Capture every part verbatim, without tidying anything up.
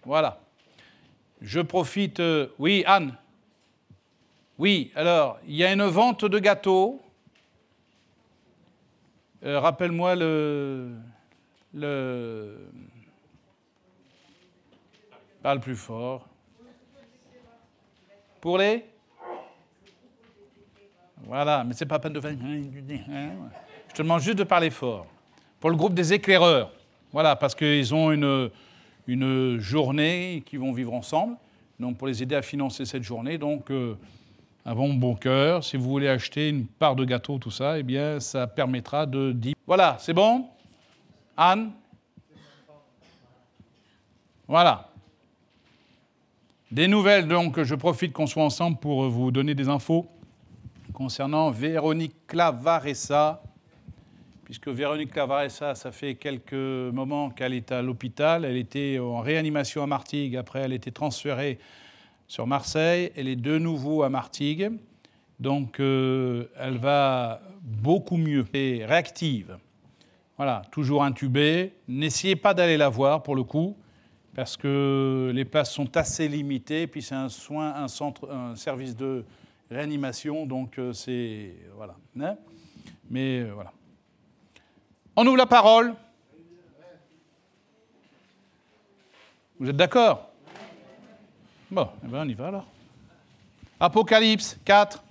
Voilà. Je profite... Euh, oui, Anne. Oui, alors, il y a une vente de gâteaux. Euh, rappelle-moi le... le... Parle plus fort. Pour les... Voilà, mais c'est pas peine de faire... Je te demande juste de parler fort. Pour le groupe des éclaireurs. Voilà, parce qu'ils ont une, une journée qu'ils vont vivre ensemble. Donc, pour les aider à financer cette journée. Donc, euh, un bon bon cœur. Si vous voulez acheter une part de gâteau, tout ça, eh bien, ça permettra de... Voilà, c'est bon? Anne? Voilà. Des nouvelles, donc, je profite qu'on soit ensemble pour vous donner des infos concernant Véronique Clavaressa, puisque Véronique Clavaressa, ça fait quelques moments qu'elle est à l'hôpital. Elle était en réanimation à Martigues, après elle a été transférée sur Marseille. Elle est de nouveau à Martigues, donc euh, elle va beaucoup mieux et réactive. Voilà, toujours intubée. N'essayez pas d'aller la voir, pour le coup, parce que les places sont assez limitées, puis c'est un soin, un centre, un service de réanimation, donc euh, c'est... Voilà. Hein, mais euh, voilà. On ouvre la parole. Vous êtes d'accord? Bon, eh bien on y va alors. Apocalypse quatre.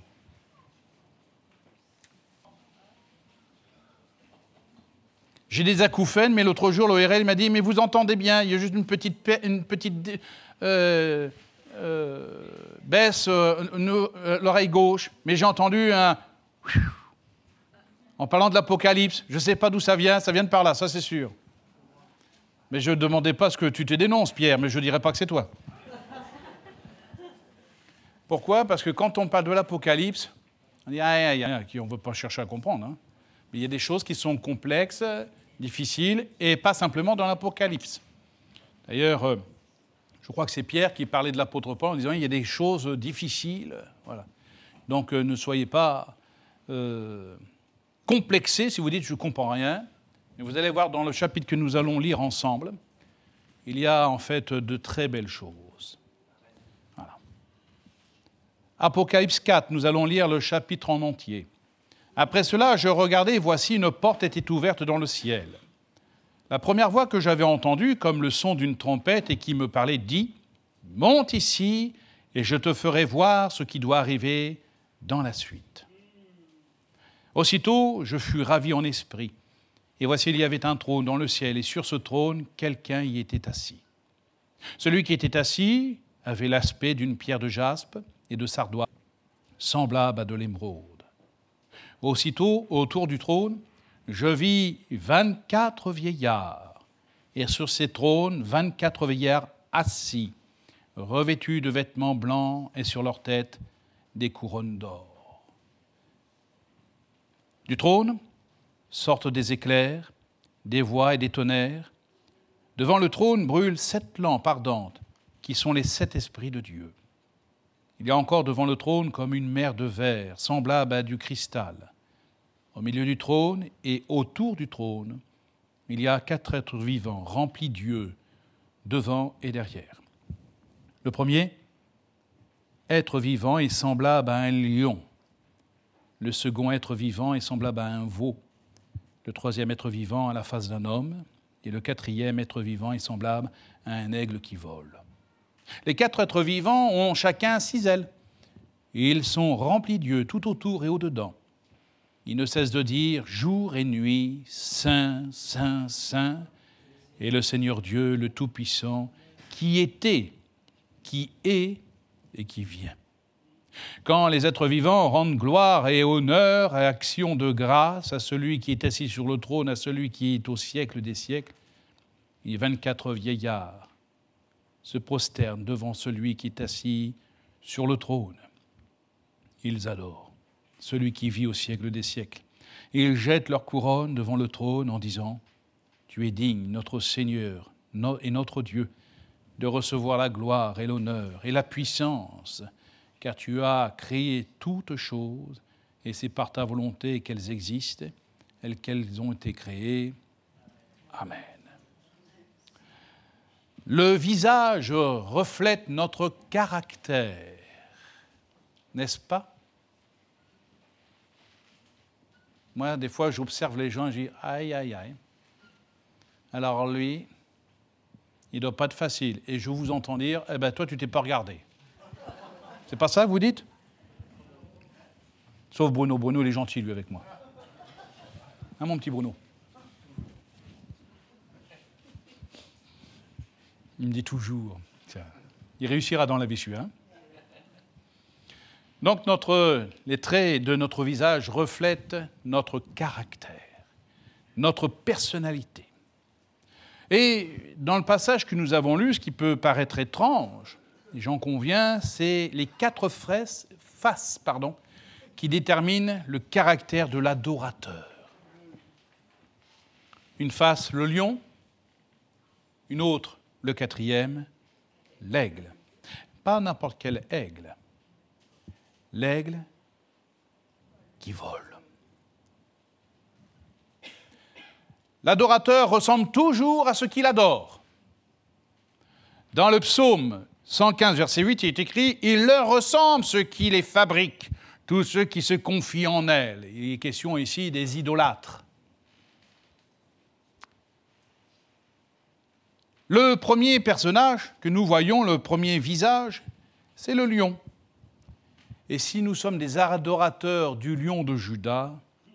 J'ai des acouphènes, mais l'autre jour, l'O R L m'a dit « Mais vous entendez bien, il y a juste une petite, une petite euh, euh, baisse euh, euh, l'oreille gauche. » Mais j'ai entendu un... En parlant de l'Apocalypse. Je ne sais pas d'où ça vient, ça vient de par là, ça c'est sûr. Mais je ne demandais pas ce que tu te dénonces, Pierre, mais je ne dirais pas que c'est toi. Pourquoi? Parce que quand on parle de l'Apocalypse, on dit « Ah, il y a qui on ne veut pas chercher à comprendre. Hein. » Mais il y a des choses qui sont complexes, difficiles, et pas simplement dans l'Apocalypse. D'ailleurs, euh, je crois que c'est Pierre qui parlait de l'apôtre Paul en disant « Il y a des choses difficiles. » Voilà. Donc euh, ne soyez pas euh, complexés si vous dites « Je ne comprends rien ». Mais vous allez voir dans le chapitre que nous allons lire ensemble, il y a en fait de très belles choses. Voilà. Apocalypse quatre, nous allons lire le chapitre en entier. Après cela, je regardai, et voici, une porte était ouverte dans le ciel. La première voix que j'avais entendue, comme le son d'une trompette, et qui me parlait, dit « Monte ici, et je te ferai voir ce qui doit arriver dans la suite. » Aussitôt, je fus ravi en esprit. Et voici, il y avait un trône dans le ciel, et sur ce trône, quelqu'un y était assis. Celui qui était assis avait l'aspect d'une pierre de jaspe et de sardoine, semblable à de l'émeraude. Aussitôt, autour du trône, je vis vingt-quatre vieillards, et sur ces trônes, vingt-quatre vieillards assis, revêtus de vêtements blancs, et sur leur tête, des couronnes d'or. Du trône sortent des éclairs, des voix et des tonnerres. Devant le trône brûlent sept lampes ardentes, qui sont les sept esprits de Dieu. Il y a encore devant le trône comme une mer de verre, semblable à du cristal. Au milieu du trône et autour du trône, il y a quatre êtres vivants, remplis d'yeux, devant et derrière. Le premier, être vivant, est semblable à un lion. Le second être vivant est semblable à un veau. Le troisième être vivant a la face d'un homme. Et le quatrième être vivant est semblable à un aigle qui vole. Les quatre êtres vivants ont chacun six ailes. Ils sont remplis d'yeux tout autour et au-dedans. Ils ne cessent de dire jour et nuit, Saint, Saint, Saint, et le Seigneur Dieu, le Tout-Puissant, qui était, qui est et qui vient. Quand les êtres vivants rendent gloire et honneur et action de grâce à celui qui est assis sur le trône, à celui qui est au siècle des siècles, les vingt-quatre vieillards se prosternent devant celui qui est assis sur le trône. Ils adorent celui qui vit au siècle des siècles. Et ils jettent leur couronne devant le trône en disant « Tu es digne, notre Seigneur et notre Dieu, de recevoir la gloire et l'honneur et la puissance, car tu as créé toutes choses, et c'est par ta volonté qu'elles existent, et qu'elles ont été créées. Amen. » Le visage reflète notre caractère, n'est-ce pas? Moi, des fois, j'observe les gens et je dis « aïe, aïe, aïe ». Alors lui, il ne doit pas être facile. Et je vous entends dire « eh bien, toi, tu ne t'es pas regardé ». C'est pas ça que vous dites? Sauf Bruno. Bruno, il est gentil, lui, avec moi. Hein, mon petit Bruno? Il me dit toujours. Ça. Il réussira dans la vie, celui-là. Hein? Donc, notre, les traits de notre visage reflètent notre caractère, notre personnalité. Et dans le passage que nous avons lu, ce qui peut paraître étrange, et j'en conviens, c'est les quatre faces, faces pardon, qui déterminent le caractère de l'adorateur. Une face, le lion, une autre, le quatrième, l'aigle. Pas n'importe quel aigle. L'aigle qui vole. L'adorateur ressemble toujours à ce qu'il adore. Dans le psaume cent quinze, verset huit, il est écrit « Il leur ressemble ceux qui les fabriquent, tous ceux qui se confient en elles. » Il est question ici des idolâtres. Le premier personnage que nous voyons, le premier visage, c'est le lion. Et si nous sommes des adorateurs du lion de Juda,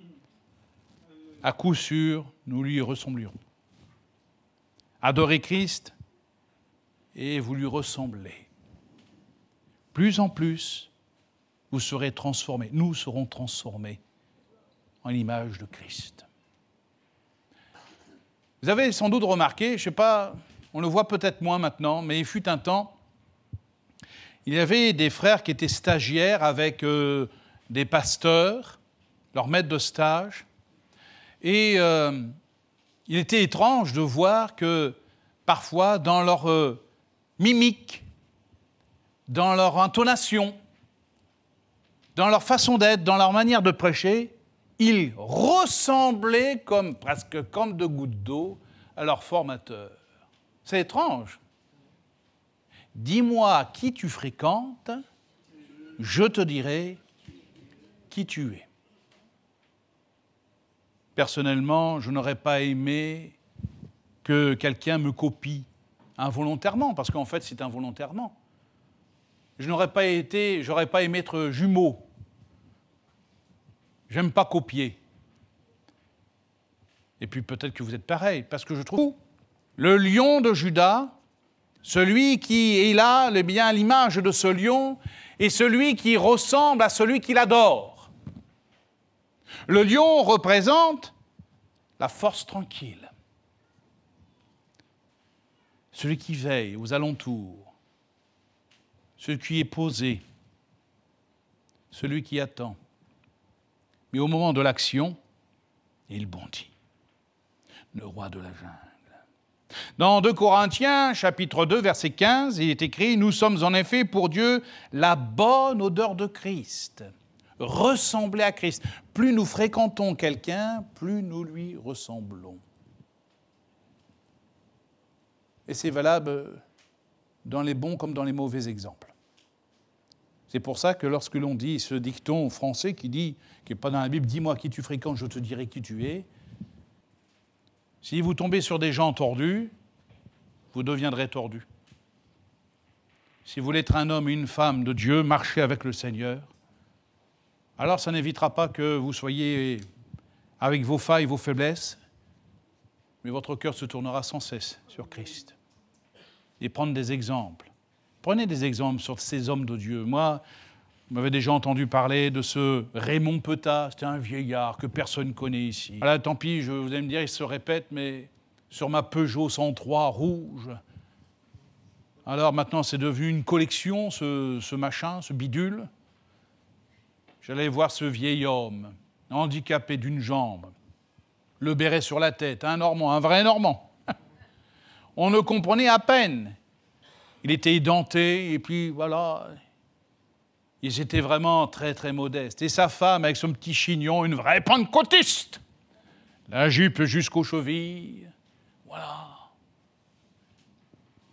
à coup sûr, nous lui ressemblirons. Adorez Christ et vous lui ressemblez. Plus en plus, vous serez transformés, nous serons transformés en l'image de Christ. Vous avez sans doute remarqué, je ne sais pas, on le voit peut-être moins maintenant, mais il fut un temps, il y avait des frères qui étaient stagiaires avec euh, des pasteurs, leurs maîtres de stage, et euh, il était étrange de voir que parfois dans leur euh, mimique, dans leur intonation, dans leur façon d'être, dans leur manière de prêcher, ils ressemblaient comme, presque comme de gouttes d'eau à leur formateur. C'est étrange. Dis-moi qui tu fréquentes, je te dirai qui tu es. Personnellement, je n'aurais pas aimé que quelqu'un me copie involontairement, parce qu'en fait, c'est involontairement. Je n'aurais pas été, j'aurais pas aimé être jumeau. J'aime pas copier. Et puis peut-être que vous êtes pareil, parce que je trouve le lion de Juda, celui qui est là, eh bien, l'image de ce lion, est celui qui ressemble à celui qu'il adore. Le lion représente la force tranquille, celui qui veille aux alentours, celui qui est posé, celui qui attend. Mais au moment de l'action, il bondit, le roi de la jungle. Dans deux Corinthiens, chapitre deux, verset quinze, il est écrit « Nous sommes en effet pour Dieu la bonne odeur de Christ ». Ressembler à Christ. Plus nous fréquentons quelqu'un, plus nous lui ressemblons. Et c'est valable dans les bons comme dans les mauvais exemples. C'est pour ça que lorsque l'on dit ce dicton français qui dit, qui n'est pas dans la Bible, « Dis-moi qui tu fréquentes, je te dirai qui tu es », si vous tombez sur des gens tordus, vous deviendrez tordus. Si vous voulez être un homme et une femme de Dieu, marcher avec le Seigneur, alors ça n'évitera pas que vous soyez avec vos failles, vos faiblesses, mais votre cœur se tournera sans cesse sur Christ. Et prendre des exemples. Prenez des exemples sur ces hommes de Dieu. Moi, vous m'avez déjà entendu parler de ce Raymond Petat, c'était un vieillard que personne ne connaît ici. Voilà, tant pis, je, vous allez me dire, il se répète, mais sur ma Peugeot cent trois rouge. Alors maintenant, c'est devenu une collection, ce, ce machin, ce bidule. J'allais voir ce vieil homme, handicapé d'une jambe, le béret sur la tête, un Normand, un vrai Normand. On ne comprenait à peine. Il était édenté, et puis voilà, ils étaient vraiment très très modestes. Et sa femme, avec son petit chignon, une vraie pentecôtiste, la jupe jusqu'aux chevilles, voilà.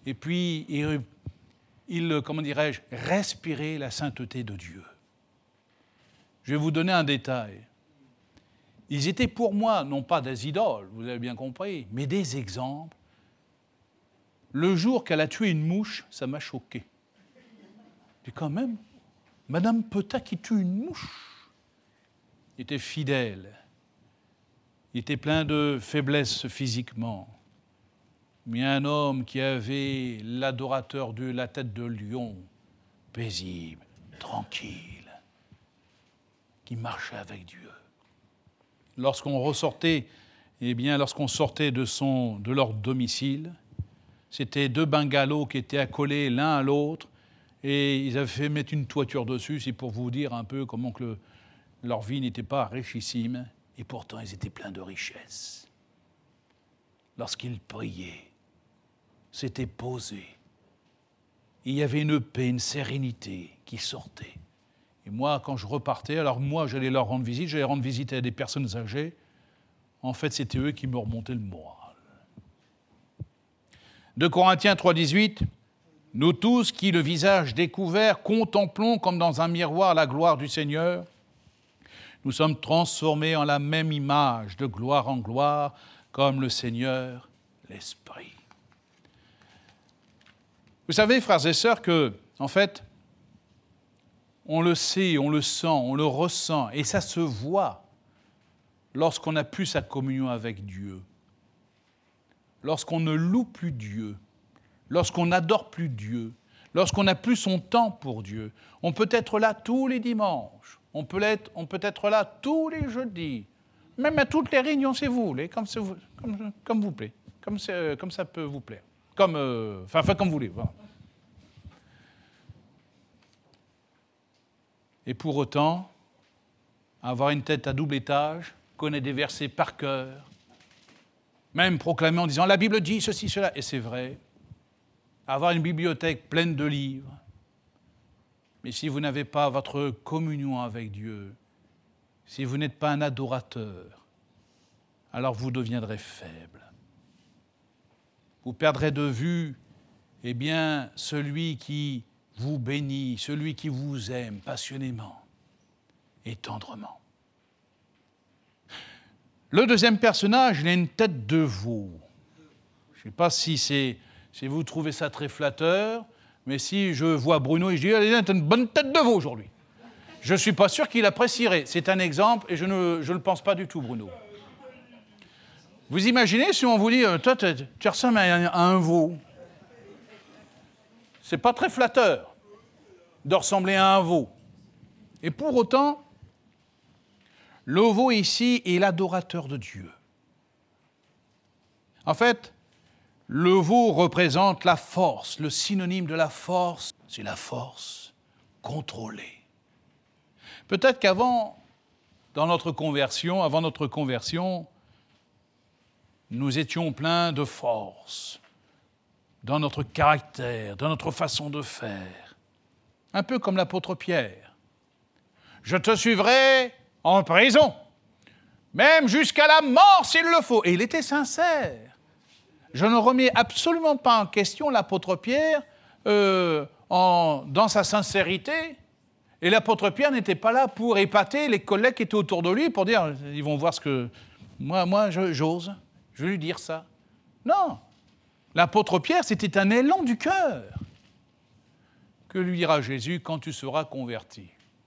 et puis il, il comment dirais-je, respirait la sainteté de Dieu. Je vais vous donner un détail. Ils étaient pour moi, non pas des idoles, vous avez bien compris, mais des exemples. Le jour qu'elle a tué une mouche, ça m'a choqué. Et quand même, Madame Peta qui tue une mouche, il était fidèle, il était plein de faiblesse physiquement, mais un homme qui avait l'adorateur de la tête de lion, paisible, tranquille, qui marchait avec Dieu. Lorsqu'on ressortait, eh bien, lorsqu'on sortait de, son, de leur domicile, c'était deux bungalows qui étaient accolés l'un à l'autre, et ils avaient fait mettre une toiture dessus, c'est pour vous dire un peu comment que le, leur vie n'était pas richissime, et pourtant ils étaient pleins de richesses. Lorsqu'ils priaient, c'était posé. Il y avait une paix, une sérénité qui sortait. Et moi, quand je repartais, alors moi, j'allais leur rendre visite, j'allais rendre visite à des personnes âgées. En fait, c'était eux qui me remontaient le moral. deux Corinthiens trois, dix-huit, « Nous tous qui, le visage découvert, contemplons comme dans un miroir la gloire du Seigneur, nous sommes transformés en la même image, de gloire en gloire, comme le Seigneur, l'Esprit. » Vous savez, frères et sœurs, que, en fait, on le sait, on le sent, on le ressent, et ça se voit lorsqu'on n'a plus sa communion avec Dieu, lorsqu'on ne loue plus Dieu, lorsqu'on n'adore plus Dieu, lorsqu'on n'a plus son temps pour Dieu. On peut être là tous les dimanches, on peut être, on peut être là tous les jeudis, même à toutes les réunions, si vous voulez, comme, vous, comme, comme vous plaît, comme, comme ça peut vous plaire, comme, euh, enfin, enfin, comme vous voulez. Voilà. Et pour autant, avoir une tête à double étage, connaître des versets par cœur, même proclamer en disant « la Bible dit ceci, cela », et c'est vrai, avoir une bibliothèque pleine de livres, mais si vous n'avez pas votre communion avec Dieu, si vous n'êtes pas un adorateur, alors vous deviendrez faible. Vous perdrez de vue, eh bien, celui qui vous bénit, celui qui vous aime passionnément et tendrement. Le deuxième personnage, il a une tête de veau. Je ne sais pas si, c'est, si vous trouvez ça très flatteur, mais si je vois Bruno et je dis « il a une bonne tête de veau aujourd'hui », je ne suis pas sûr qu'il apprécierait. C'est un exemple et je ne, je ne le pense pas du tout, Bruno. Vous imaginez si on vous dit « toi, tu ressembles à un, à un veau ». Ce n'est pas très flatteur de ressembler à un veau. Et pour autant, le veau ici est l'adorateur de Dieu. En fait, le veau représente la force. Le synonyme de la force, c'est la force contrôlée. Peut-être qu'avant, dans notre conversion, avant notre conversion, nous étions pleins de force dans notre caractère, dans notre façon de faire. Un peu comme l'apôtre Pierre. « Je te suivrai en prison, même jusqu'à la mort s'il le faut. » Et il était sincère. Je ne remets absolument pas en question l'apôtre Pierre euh, en, dans sa sincérité. Et l'apôtre Pierre n'était pas là pour épater les collègues qui étaient autour de lui, pour dire, ils vont voir ce que... Moi, moi je, j'ose, je vais lui dire ça. Non. L'apôtre Pierre, c'était un élan du cœur. Que lui dira Jésus quand tu seras converti?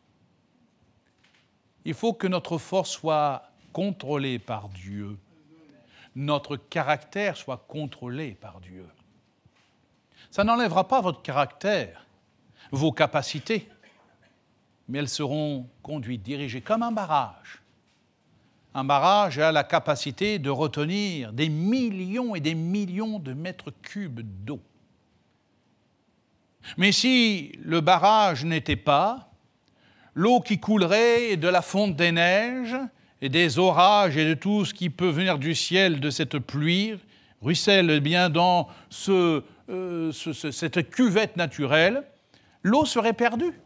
Il faut que notre force soit contrôlée par Dieu. Notre caractère soit contrôlé par Dieu. Ça n'enlèvera pas votre caractère, vos capacités, mais elles seront conduites, dirigées comme un barrage. Un barrage a la capacité de retenir des millions et des millions de mètres cubes d'eau. Mais si le barrage n'était pas, l'eau qui coulerait de la fonte des neiges et des orages et de tout ce qui peut venir du ciel de cette pluie ruisselle bien dans ce, euh, ce, ce, cette cuvette naturelle, l'eau serait perdue.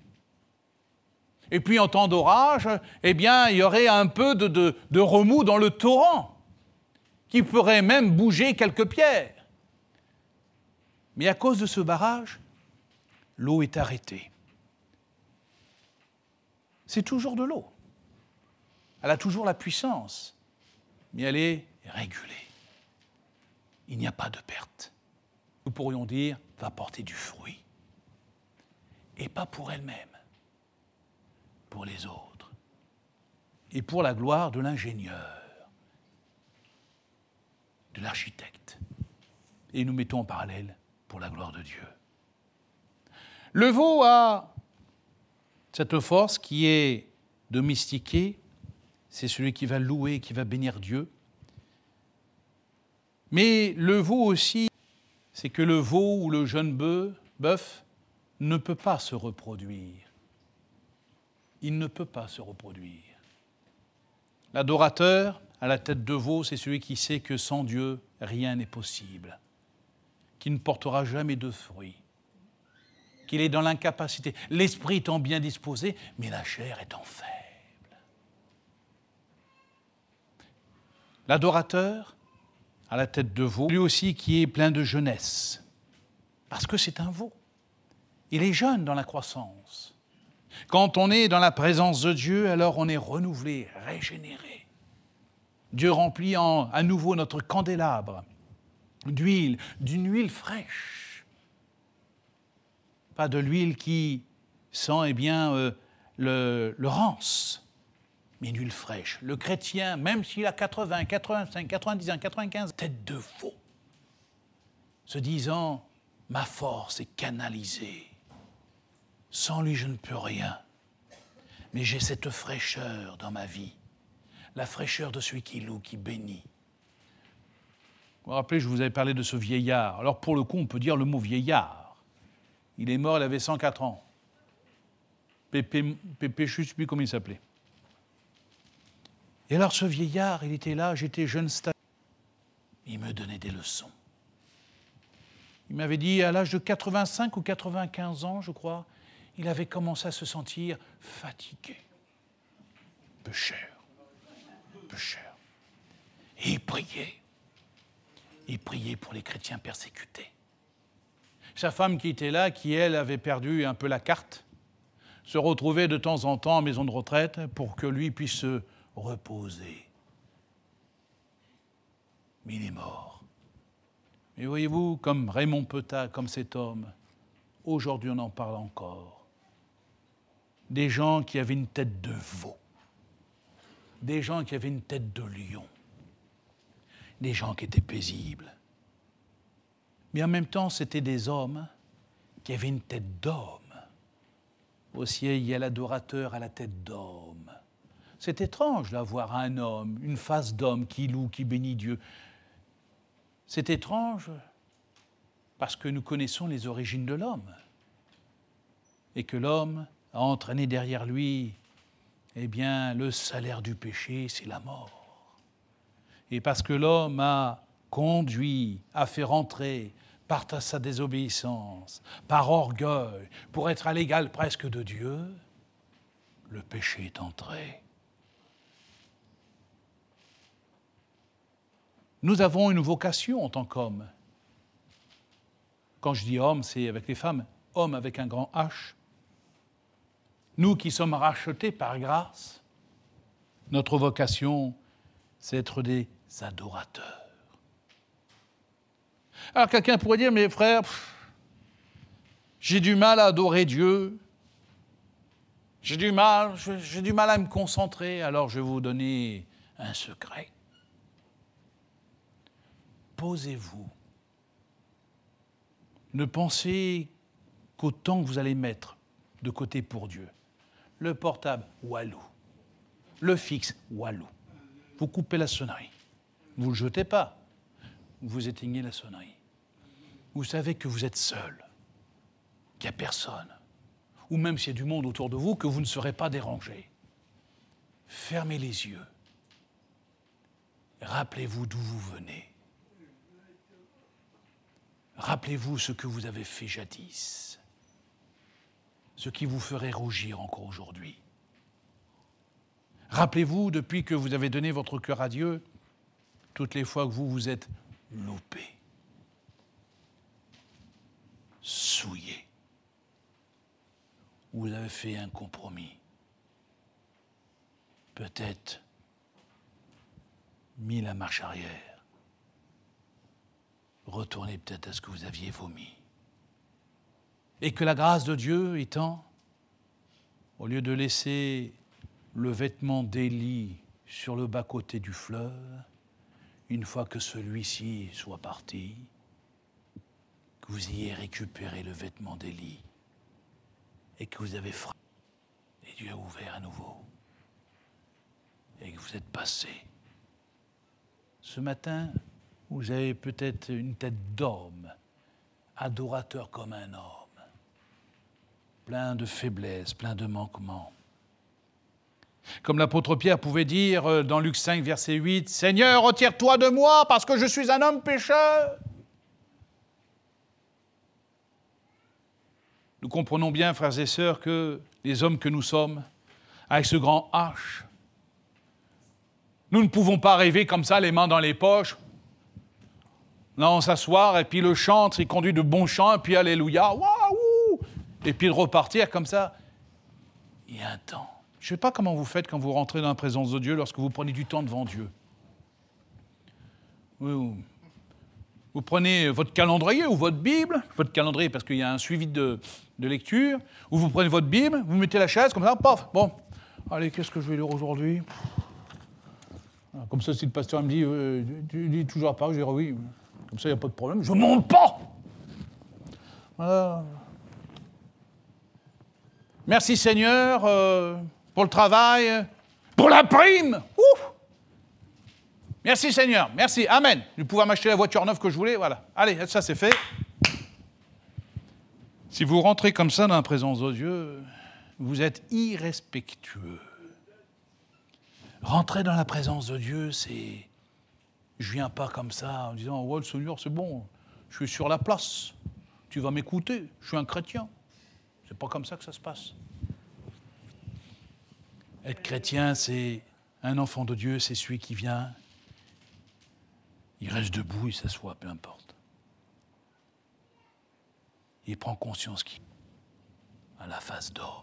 Et puis en temps d'orage, eh bien, il y aurait un peu de, de, de remous dans le torrent qui pourrait même bouger quelques pierres. Mais à cause de ce barrage, l'eau est arrêtée. C'est toujours de l'eau. Elle a toujours la puissance, mais elle est régulée. Il n'y a pas de perte. Nous pourrions dire, va porter du fruit. Et pas pour elle-même, pour les autres. Et pour la gloire de l'ingénieur, de l'architecte. Et nous mettons en parallèle pour la gloire de Dieu. Le veau a cette force qui est domestiquée, c'est celui qui va louer, qui va bénir Dieu. Mais le veau aussi, c'est que le veau ou le jeune bœuf, bœuf ne peut pas se reproduire. Il ne peut pas se reproduire. L'adorateur à la tête de veau, c'est celui qui sait que sans Dieu, rien n'est possible, qui ne portera jamais de fruits, qu'il est dans l'incapacité. L'esprit étant bien disposé, mais la chair étant faible. L'adorateur à la tête de veau, lui aussi qui est plein de jeunesse, parce que c'est un veau. Il est jeune dans la croissance. Quand on est dans la présence de Dieu, alors on est renouvelé, régénéré. Dieu remplit en, à nouveau notre candélabre d'huile, d'une huile fraîche. Pas de l'huile qui sent eh bien, euh, le, le rance, mais une huile fraîche. Le chrétien, même s'il a quatre-vingts, quatre-vingt-cinq, quatre-vingt-dix ans, quatre-vingt-quinze, tête de veau, se disant, ma force est canalisée. Sans lui, je ne peux rien. Mais j'ai cette fraîcheur dans ma vie, la fraîcheur de celui qui loue, qui bénit. Vous vous rappelez, je vous avais parlé de ce vieillard. Alors pour le coup, on peut dire le mot vieillard. Il est mort, il avait cent quatre ans. Pépé, Pépé, je ne sais plus comment il s'appelait. Et alors ce vieillard, il était là, j'étais jeune stagiaire. Il me donnait des leçons. Il m'avait dit, à l'âge de quatre-vingt-cinq ou quatre-vingt-quinze ans, je crois, il avait commencé à se sentir fatigué. Peu cher. Peu cher. Et il priait. Il priait pour les chrétiens persécutés. Sa femme qui était là, qui elle avait perdu un peu la carte, se retrouvait de temps en temps en maison de retraite pour que lui puisse se reposer. Mais il est mort. Mais voyez-vous, comme Raymond Petat, comme cet homme, aujourd'hui on en parle encore. Des gens qui avaient une tête de veau, des gens qui avaient une tête de lion, des gens qui étaient paisibles. Mais en même temps, c'était des hommes qui avaient une tête d'homme. Aussi, il y a l'adorateur à la tête d'homme. C'est étrange d'avoir un homme, une face d'homme qui loue, qui bénit Dieu. C'est étrange parce que nous connaissons les origines de l'homme et que l'homme a entraîné derrière lui, eh bien, le salaire du péché, c'est la mort. Et parce que l'homme a conduit, a fait rentrer par sa désobéissance, par orgueil, pour être à l'égal presque de Dieu, le péché est entré. Nous avons une vocation en tant qu'hommes. Quand je dis homme, c'est avec les femmes, homme avec un grand H. Nous qui sommes rachetés par grâce, notre vocation, c'est être des adorateurs. Alors quelqu'un pourrait dire, mais frère, pff, j'ai du mal à adorer Dieu, j'ai du mal, j'ai du mal à me concentrer, alors je vais vous donner un secret. Posez-vous. Ne pensez qu'au temps que vous allez mettre de côté pour Dieu. Le portable, walou. Le fixe, walou. Vous coupez la sonnerie. Vous ne le jetez pas. Vous éteignez la sonnerie. Vous savez que vous êtes seul, qu'il n'y a personne, ou même s'il y a du monde autour de vous, que vous ne serez pas dérangé. Fermez les yeux. Rappelez-vous d'où vous venez. Rappelez-vous ce que vous avez fait jadis, ce qui vous ferait rougir encore aujourd'hui. Rappelez-vous, depuis que vous avez donné votre cœur à Dieu, toutes les fois que vous vous êtes loupé. souillé. Vous avez fait un compromis. Peut-être mis la marche arrière. Retournez peut-être à ce que vous aviez vomi. Et que la grâce de Dieu étant, au lieu de laisser le vêtement d'Élie sur le bas-côté du fleuve, une fois que celui-ci soit parti, que vous ayez récupéré le vêtement d'Élie et que vous avez frappé, et Dieu a ouvert à nouveau, et que vous êtes passé. Ce matin, vous avez peut-être une tête d'homme, adorateur comme un homme, plein de faiblesses, plein de manquements. Comme l'apôtre Pierre pouvait dire dans Luc cinq, verset huit, « Seigneur, retire-toi de moi, parce que je suis un homme pécheur. » Nous comprenons bien, frères et sœurs, que les hommes que nous sommes, avec ce grand H, nous ne pouvons pas rêver comme ça, les mains dans les poches. Là, on s'asseoir, et puis le chant, il conduit de bons chants, et puis alléluia, waouh, et puis de repartir comme ça. Il y a un temps. Je ne sais pas comment vous faites quand vous rentrez dans la présence de Dieu, lorsque vous prenez du temps devant Dieu. Vous, vous prenez votre calendrier ou votre Bible, votre calendrier parce qu'il y a un suivi de, de lecture, ou vous prenez votre Bible, vous mettez la chaise comme ça, paf, bon, allez, qu'est-ce que je vais lire aujourd'hui ? Comme ça, si le pasteur me dit, euh, tu lis toujours pas, je dirais oui, comme ça, il n'y a pas de problème, je ne monte pas. Voilà. Merci Seigneur euh, pour le travail, pour la prime. Ouf. Merci Seigneur, merci, amen. Je vais pouvoir m'acheter la voiture neuve que je voulais, voilà. Allez, ça c'est fait. Si vous rentrez comme ça dans la présence de Dieu, vous êtes irrespectueux. Rentrer dans la présence de Dieu, c'est... Je ne viens pas comme ça en disant « Ouais, le Seigneur, c'est bon, je suis sur la place, tu vas m'écouter, je suis un chrétien. » C'est pas comme ça que ça se passe. Être chrétien, c'est un enfant de Dieu, c'est celui qui vient, il reste debout, il s'assoit, peu importe. Il prend conscience qu'il a la face d'homme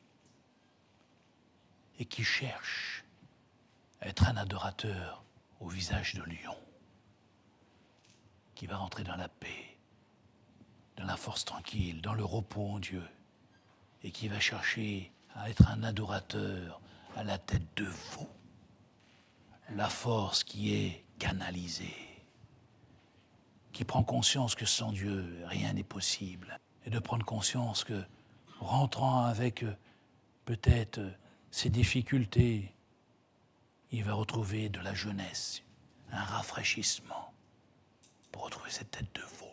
et qui cherche à être un adorateur au visage de lion, qui va rentrer dans la paix, dans la force tranquille, dans le repos en Dieu, et qui va chercher à être un adorateur à la tête de veau. La force qui est canalisée, qui prend conscience que sans Dieu, rien n'est possible, et de prendre conscience que, rentrant avec euh, peut-être euh, ses difficultés, il va retrouver de la jeunesse, un rafraîchissement, pour retrouver cette tête de veau.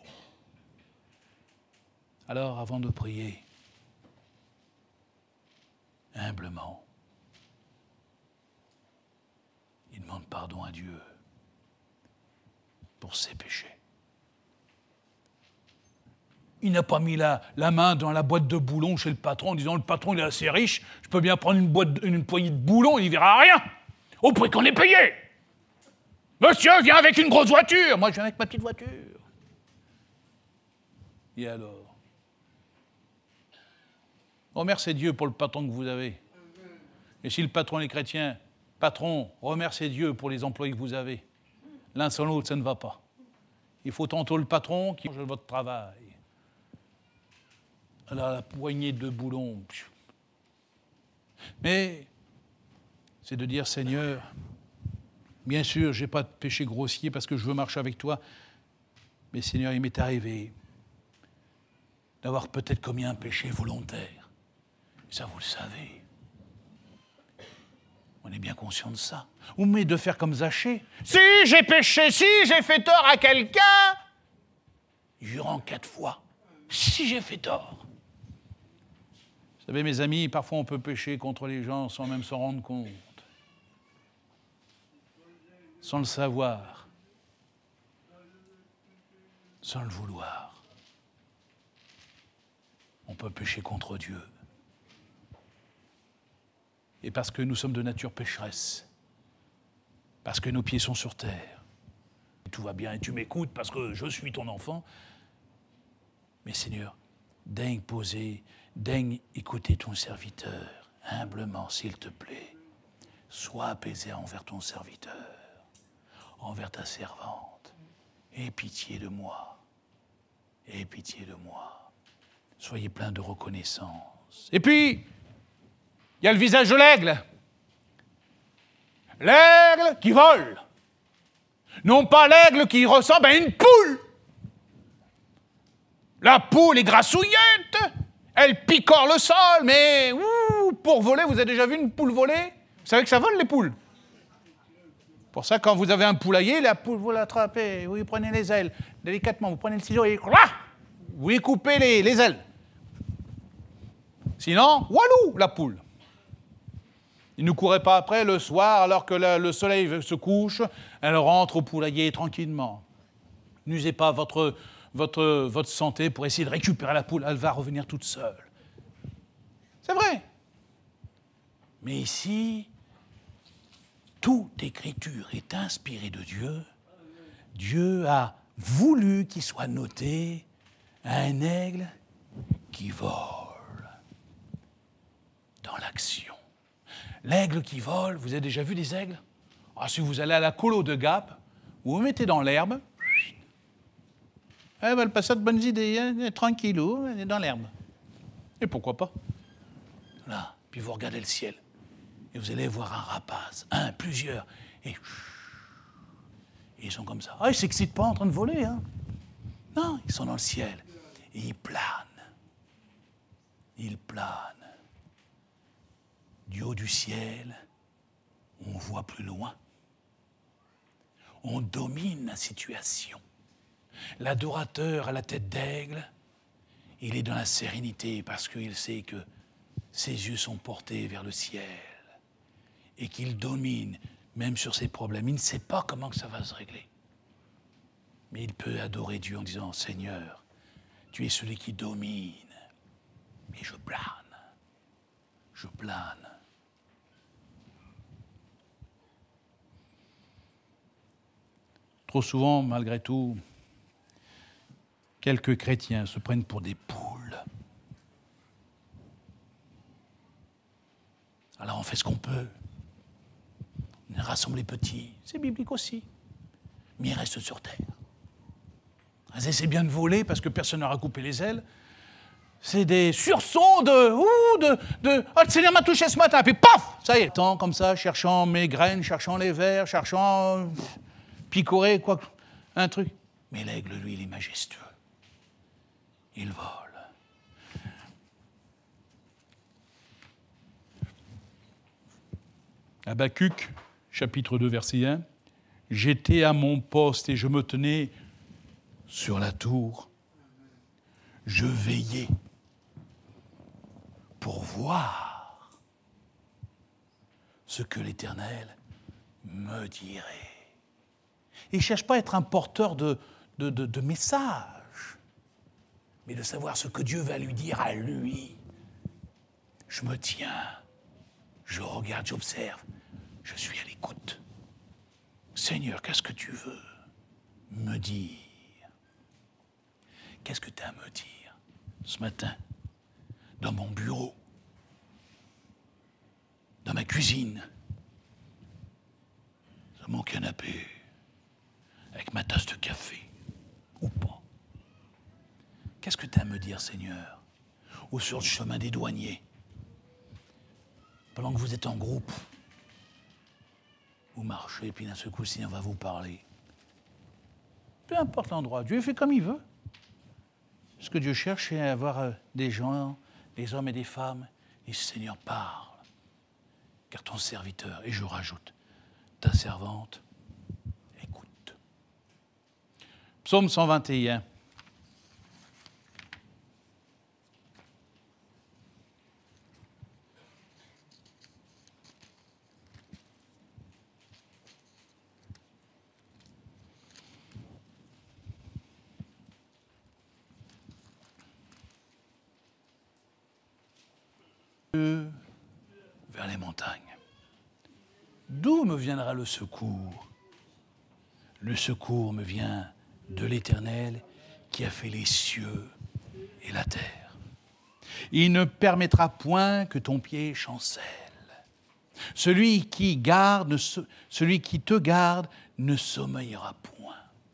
Alors, avant de prier, humblement, il demande pardon à Dieu pour ses péchés. Il n'a pas mis la, la main dans la boîte de boulons chez le patron en disant « Le patron, il est assez riche, je peux bien prendre une, boîte, une poignée de boulons, il ne verra rien, au prix qu'on est payé. Monsieur vient avec une grosse voiture, moi je viens avec ma petite voiture. » Et alors ? Remerciez Dieu pour le patron que vous avez. Et si le patron est chrétien, patron, remerciez Dieu pour les employés que vous avez. L'un sans l'autre, ça ne va pas. Il faut tantôt le patron qui mange votre travail. Alors la poignée de boulons. Mais c'est de dire, Seigneur, bien sûr, je n'ai pas de péché grossier parce que je veux marcher avec toi, mais Seigneur, il m'est arrivé d'avoir peut-être commis un péché volontaire. Et ça, vous le savez. On est bien conscient de ça. Ou mais de faire comme Zachée. Si j'ai péché, si j'ai fait tort à quelqu'un, jurant quatre fois. Si j'ai fait tort. Vous savez, mes amis, parfois on peut pécher contre les gens sans même s'en rendre compte. Sans le savoir. Sans le vouloir. On peut pécher contre Dieu. Et parce que nous sommes de nature pécheresse, parce que nos pieds sont sur terre, et tout va bien, et tu m'écoutes parce que je suis ton enfant, mais Seigneur, daigne poser, daigne écouter ton serviteur, humblement, s'il te plaît. Sois apaisé envers ton serviteur, envers ta servante. Aie pitié de moi. Aie pitié de moi. Soyez plein de reconnaissance. Et puis, il y a le visage de l'aigle. L'aigle qui vole. Non pas l'aigle qui ressemble à une poule. La poule est grassouillette. Elle picore le sol, mais ouh, pour voler, vous avez déjà vu une poule voler? Vous savez que ça vole, les poules. Pour ça, quand vous avez un poulailler, la poule, vous l'attrapez, vous lui prenez les ailes, délicatement, vous prenez le ciseau et vous lui coupez les, les ailes. Sinon, walou, la poule. Il ne courait pas après le soir, alors que le, le soleil se couche, elle rentre au poulailler tranquillement. N'usez pas votre, votre, votre santé pour essayer de récupérer la poule, elle va revenir toute seule. C'est vrai. Mais ici, toute écriture est inspirée de Dieu. Dieu a voulu qu'il soit noté un aigle qui vole dans l'action. L'aigle qui vole, vous avez déjà vu des aigles? Ah, si vous allez à la colo de Gap, vous vous mettez dans l'herbe, elle va le passer de bonnes idées, hein, tranquillou, elle est dans l'herbe. Et pourquoi pas? Là, puis vous regardez le ciel, et vous allez voir un rapace, un, plusieurs, et, et ils sont comme ça. Ah, ils ne s'excitent pas en train de voler, hein. Non, ils sont dans le ciel, et ils planent. Ils planent. Du haut du ciel, on voit plus loin. On domine la situation. L'adorateur à la tête d'aigle, il est dans la sérénité parce qu'il sait que ses yeux sont portés vers le ciel et qu'il domine même sur ses problèmes. Il ne sait pas comment ça va se régler. Mais il peut adorer Dieu en disant « Seigneur, tu es celui qui domine, mais je plane, je plane. » Trop souvent, malgré tout, quelques chrétiens se prennent pour des poules. Alors on fait ce qu'on peut. On rassemble les petits. C'est biblique aussi. Mais ils restent sur terre. Ils essaient bien de voler parce que personne leur a coupé les ailes. C'est des sursauts de... Ouh, de, de oh, le Seigneur m'a touché ce matin. Puis paf, ça y est. Tant comme ça, cherchant mes graines, cherchant les vers, cherchant... picorer, quoi, un truc. Mais l'aigle, lui, il est majestueux. Il vole. Habakkuk, chapitre deux, verset un. « J'étais à mon poste et je me tenais sur la tour. Je veillais pour voir ce que l'Éternel me dirait. » Il ne cherche pas à être un porteur de, de, de, de messages, mais de savoir ce que Dieu va lui dire à lui. Je me tiens, je regarde, j'observe, je suis à l'écoute. Seigneur, qu'est-ce que tu veux me dire? Qu'est-ce que tu as à me dire ce matin, dans mon bureau, dans ma cuisine, sur mon canapé, avec ma tasse de café, ou pas? Qu'est-ce que tu as à me dire, Seigneur? Ou sur le chemin des douaniers, pendant que vous êtes en groupe, vous marchez, puis d'un seul coup, le Seigneur va vous parler. Peu importe l'endroit, Dieu fait comme il veut. Ce que Dieu cherche, c'est à avoir des gens, des hommes et des femmes, et Seigneur parle. Car ton serviteur, et je rajoute, ta servante, écoute. Psaume cent vingt et un. Vers les montagnes. D'où me viendra le secours? Le secours me vient de l'Éternel qui a fait les cieux et la terre. Il ne permettra point que ton pied chancelle. Celui qui garde, celui qui te garde ne sommeillera point.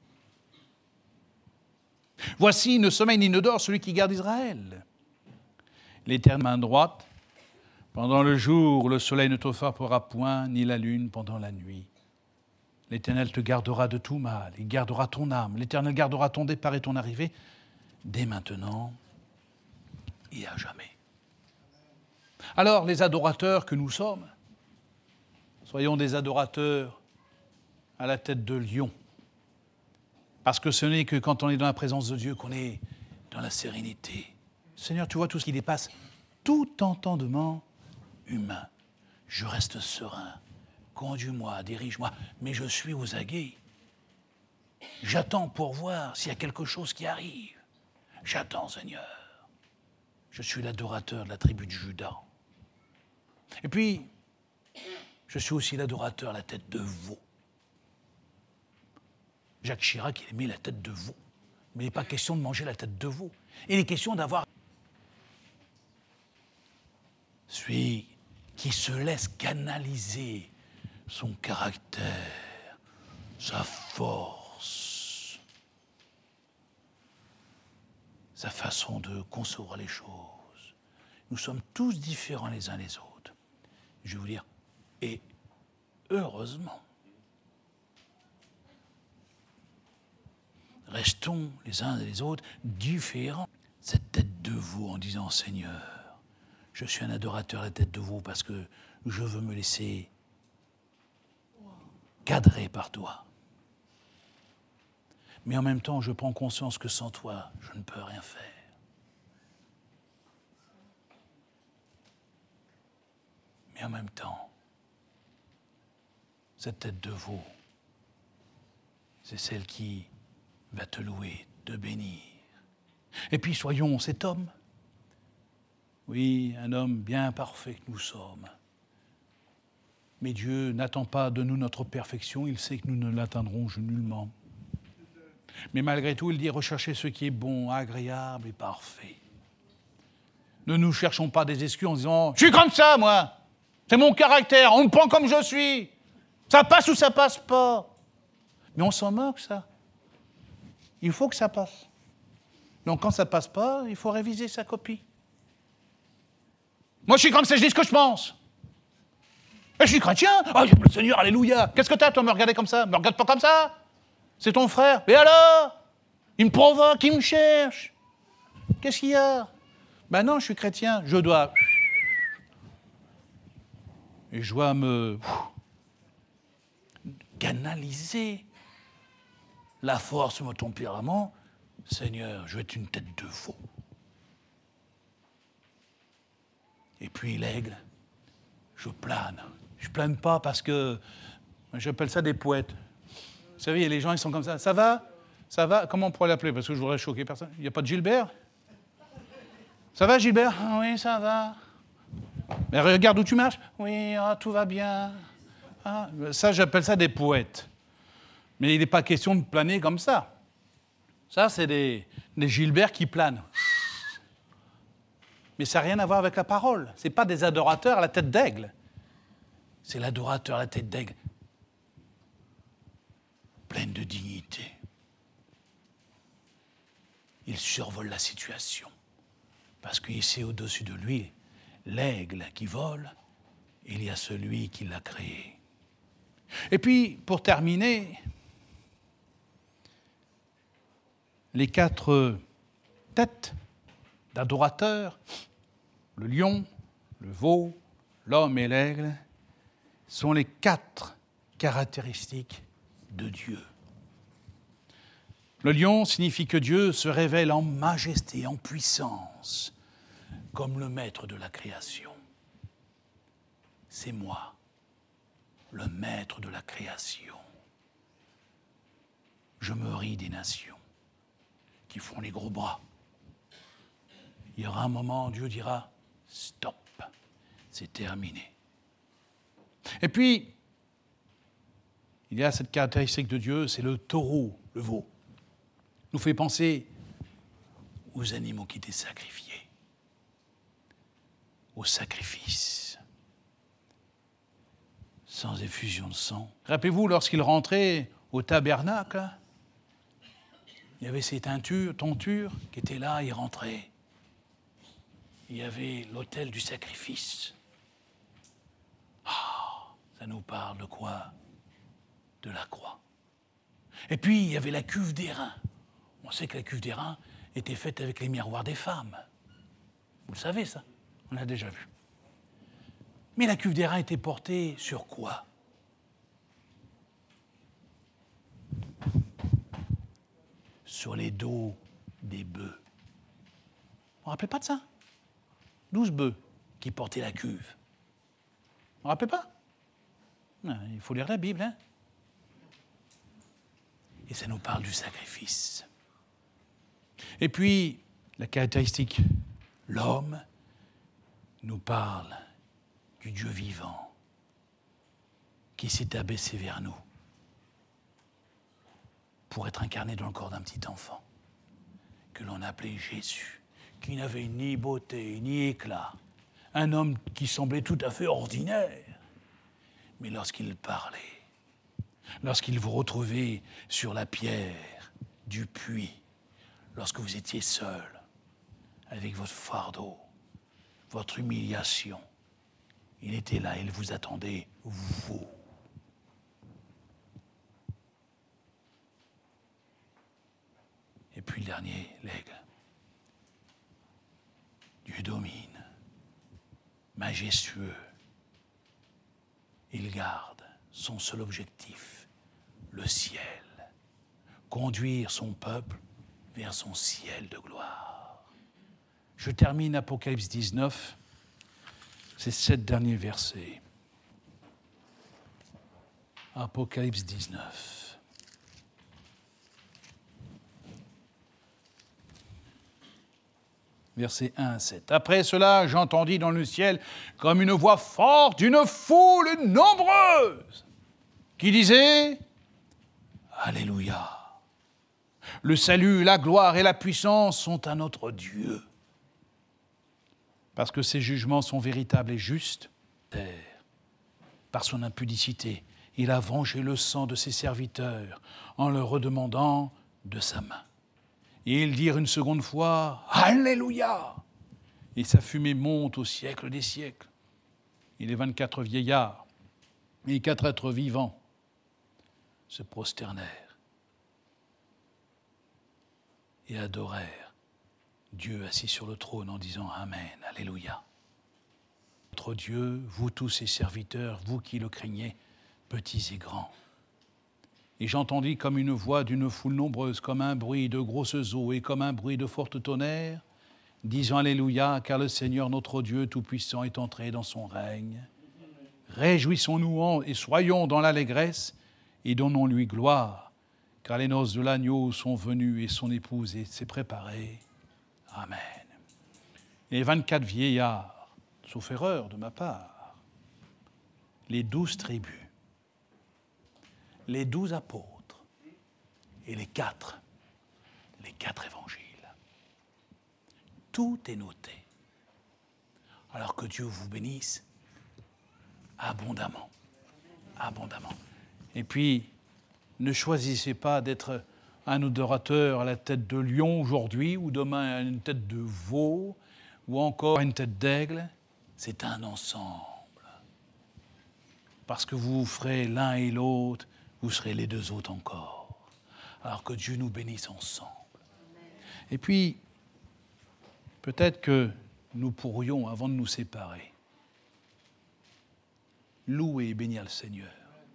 Voici, ne sommeille ni ne dort celui qui garde Israël. L'Éternel main droite, pendant le jour, le soleil ne te frappera point, ni la lune pendant la nuit. L'Éternel te gardera de tout mal, il gardera ton âme. L'Éternel gardera ton départ et ton arrivée, dès maintenant et à jamais. Alors, les adorateurs que nous sommes, soyons des adorateurs à la tête de lion. Parce que ce n'est que quand on est dans la présence de Dieu qu'on est dans la sérénité. Seigneur, tu vois tout ce qui dépasse tout entendement humain. Je reste serein. Conduis-moi, dirige-moi. Mais je suis aux aguets. J'attends pour voir s'il y a quelque chose qui arrive. J'attends, Seigneur. Je suis l'adorateur de la tribu de Juda. Et puis, je suis aussi l'adorateur à la tête de veau. Jacques Chirac, il aimait la tête de veau. Mais il n'est pas question de manger la tête de veau. Il est question d'avoir celui qui se laisse canaliser son caractère, sa force, sa façon de concevoir les choses. Nous sommes tous différents les uns les autres. Je vais vous dire, et heureusement, restons les uns et les autres différents. Cette tête de veau en disant, Seigneur, je suis un adorateur à la tête de veau parce que je veux me laisser cadrer par toi. Mais en même temps, je prends conscience que sans toi, je ne peux rien faire. Mais en même temps, cette tête de veau, c'est celle qui va te louer, te bénir. Et puis soyons cet homme. Oui, un homme bien parfait que nous sommes. Mais Dieu n'attend pas de nous notre perfection, il sait que nous ne l'atteindrons nullement. Mais malgré tout, il dit recherchez ce qui est bon, agréable et parfait. Ne nous cherchons pas des excuses en disant « Je suis comme ça, moi. C'est mon caractère, on me prend comme je suis. Ça passe ou ça passe pas. » Mais on s'en moque, ça. Il faut que ça passe. Donc quand ça passe pas, il faut réviser sa copie. Moi, je suis comme ça, je dis ce que je pense. Et je suis chrétien. Ah, oh, le Seigneur, alléluia. Qu'est-ce que t'as, toi, me regarder comme ça? Me regarde pas comme ça. C'est ton frère. Et alors? Il me provoque, il me cherche. Qu'est-ce qu'il y a? Ben non, je suis chrétien. Je dois... Et je dois me... canaliser la force de mon tempérament. Seigneur, je vais être une tête de veau. Et puis l'aigle, je plane. Je plane pas parce que... J'appelle ça des poètes. Vous savez, les gens, ils sont comme ça. Ça va? Ça va? Comment on pourrait l'appeler? Parce que je voudrais choquer personne. Il n'y a pas de Gilbert? Ça va, Gilbert? Ah, oui, ça va. Mais regarde où tu marches. Oui, ah, tout va bien. Ah, ça, j'appelle ça des poètes. Mais il n'est pas question de planer comme ça. Ça, c'est des, des Gilbert qui planent. Mais ça n'a rien à voir avec la parole. Ce n'est pas des adorateurs à la tête d'aigle. C'est l'adorateur à la tête d'aigle. Pleine de dignité. Il survole la situation. Parce qu'il sait au-dessus de lui, l'aigle qui vole, il y a celui qui l'a créé. Et puis, pour terminer, les quatre têtes d'adorateurs, le lion, le veau, l'homme et l'aigle, sont les quatre caractéristiques de Dieu. Le lion signifie que Dieu se révèle en majesté, en puissance, comme le maître de la création. C'est moi, le maître de la création. Je me ris des nations qui font les gros bras. Il y aura un moment où Dieu dira « Stop, c'est terminé ». Et puis, il y a cette caractéristique de Dieu, c'est le taureau, le veau. Nous fait penser aux animaux qui étaient sacrifiés. au sacrifice, sans effusion de sang. Rappelez-vous, lorsqu'il rentrait au tabernacle, il y avait ces teintures, tentures qui étaient là, il rentrait. Il y avait l'autel du sacrifice. Ah, ça nous parle de quoi? De la croix. Et puis, il y avait la cuve d'airain. On sait que la cuve d'airain était faite avec les miroirs des femmes. Vous le savez, ça? On l'a déjà vu. Mais la cuve d'airain était portée sur quoi? Sur les dos des bœufs. Vous ne vous rappelez pas de ça? Douze bœufs qui portaient la cuve. Vous ne vous rappelez pas? Non, il faut lire la Bible, hein? Et ça nous parle du sacrifice. Et puis, la caractéristique, l'homme nous parle du Dieu vivant qui s'est abaissé vers nous pour être incarné dans le corps d'un petit enfant que l'on appelait Jésus, qui n'avait ni beauté ni éclat, un homme qui semblait tout à fait ordinaire. Mais lorsqu'il parlait, lorsqu'il vous retrouvait sur la pierre du puits, lorsque vous étiez seul, avec votre fardeau, votre humiliation, il était là, il vous attendait, vous. Et puis le dernier, l'aigle. Dieu domine, majestueux. Il garde son seul objectif, le ciel. Conduire son peuple vers son ciel de gloire. Je termine Apocalypse dix-neuf, ces sept derniers versets. Apocalypse dix-neuf. Versets un à sept. Après cela, j'entendis dans le ciel comme une voix forte d'une foule nombreuse qui disait « Alléluia ! Le salut, la gloire et la puissance sont à notre Dieu. Parce que ses jugements sont véritables et justes. Par son impudicité, il a vengé le sang de ses serviteurs en leur redemandant de sa main. Et ils dirent une seconde fois « Alléluia !» Et sa fumée monte au siècle des siècles. Et les vingt-quatre vieillards et les quatre êtres vivants se prosternèrent et adorèrent Dieu assis sur le trône en disant « Amen, Alléluia !» Notre Dieu, vous tous ses serviteurs, vous qui le craignez, petits et grands. Et j'entendis comme une voix d'une foule nombreuse, comme un bruit de grosses eaux et comme un bruit de fortes tonnerres, disant Alléluia, car le Seigneur notre Dieu Tout-Puissant est entré dans son règne. Réjouissons-nous et soyons dans l'allégresse et donnons-lui gloire, car les noces de l'agneau sont venues et son épouse s'est préparée. Amen. Et les vingt-quatre vieillards, sauf erreur de ma part, les douze tribus, les douze apôtres et les quatre, les quatre évangiles. Tout est noté. Alors que Dieu vous bénisse abondamment, abondamment. Et puis, ne choisissez pas d'être un adorateur à la tête de lion aujourd'hui, ou demain à une tête de veau, ou encore à une tête d'aigle. C'est un ensemble. Parce que vous ferez l'un et l'autre, vous serez les deux autres encore. Alors que Dieu nous bénisse ensemble. Et puis, peut-être que nous pourrions, avant de nous séparer, louer et bénir le Seigneur.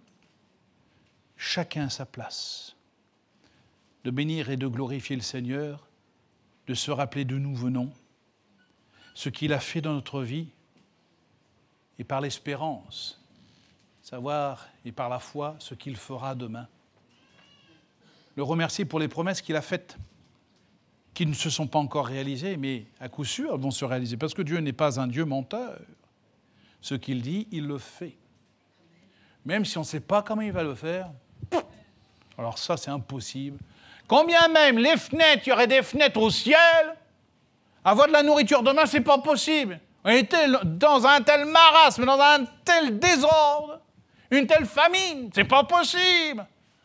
Chacun à sa place. De bénir et de glorifier le Seigneur, de se rappeler d'où nous venons, ce qu'il a fait dans notre vie, et par l'espérance, savoir, et par la foi, ce qu'il fera demain. Le remercier pour les promesses qu'il a faites, qui ne se sont pas encore réalisées, mais à coup sûr elles vont se réaliser, parce que Dieu n'est pas un Dieu menteur. Ce qu'il dit, il le fait. Même si on ne sait pas comment il va le faire, alors ça, c'est impossible. Combien même les fenêtres, il y aurait des fenêtres au ciel, avoir de la nourriture demain, c'est pas possible. On était dans un tel marasme, dans un tel désordre, une telle famine, c'est pas possible.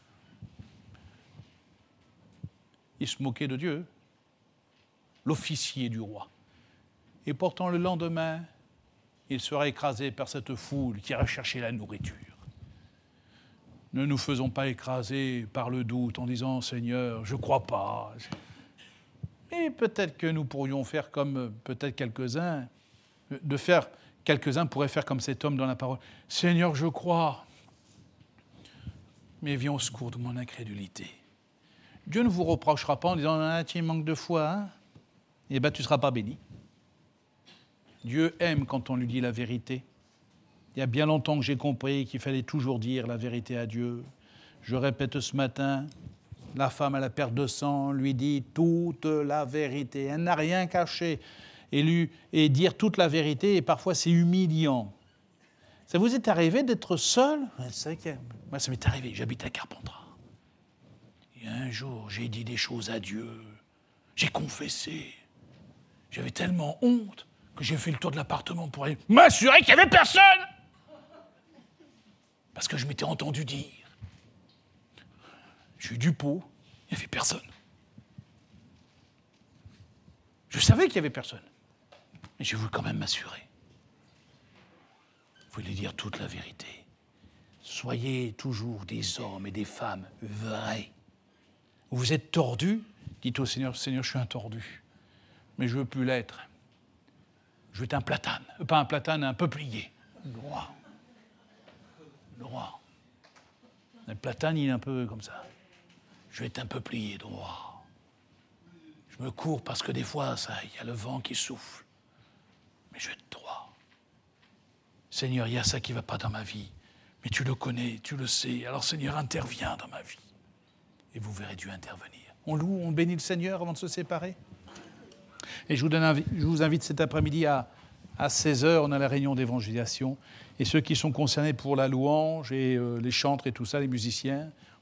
Il se moquait de Dieu, l'officier du roi. Et pourtant, le lendemain, il sera écrasé par cette foule qui ira chercher la nourriture. Ne nous faisons pas écraser par le doute en disant « Seigneur, je ne crois pas ». Et peut-être que nous pourrions faire comme peut-être quelques-uns, de faire, quelques-uns pourraient faire comme cet homme dans la parole. « Seigneur, je crois, mais viens au secours de mon incrédulité. » Dieu ne vous reprochera pas en disant ah, « tu manques de foi, hein? Eh bien tu ne seras pas béni. » Dieu aime quand on lui dit la vérité. Il y a bien longtemps que j'ai compris qu'il fallait toujours dire la vérité à Dieu. Je répète ce matin, la femme à la perte de sang lui dit toute la vérité. Elle n'a rien caché. Et, lui, et dire toute la vérité, et parfois c'est humiliant. Ça vous est arrivé d'être seul? C'est que moi, ça m'est arrivé, j'habite à Carpentras. Et un jour, j'ai dit des choses à Dieu. J'ai confessé. J'avais tellement honte que j'ai fait le tour de l'appartement pour aller m'assurer qu'il n'y avait personne. Parce que je m'étais entendu dire. J'ai eu du pot, il n'y avait personne. Je savais qu'il n'y avait personne. Mais j'ai voulu quand même m'assurer. Vous voulez dire toute la vérité. Soyez toujours des hommes et des femmes vrais. Vous êtes tordus, dites au Seigneur, Seigneur, je suis un tordu, mais je ne veux plus l'être. Je veux être un platane, pas un platane, un peuplier. Droit. Droit. Le platane, il est un peu comme ça. Je vais être un peuplier droit. Je me cours parce que des fois, ça, il y a le vent qui souffle. Mais je vais être droit. Seigneur, il y a ça qui ne va pas dans ma vie. Mais tu le connais, tu le sais. Alors Seigneur, interviens dans ma vie. Et vous verrez Dieu intervenir. On loue, on bénit le Seigneur avant de se séparer. Et je vous, donne, je vous invite cet après-midi à, à seize heures, on a la réunion d'évangélisation. Et ceux qui sont concernés pour la louange et euh, les chantres et tout ça, les musiciens,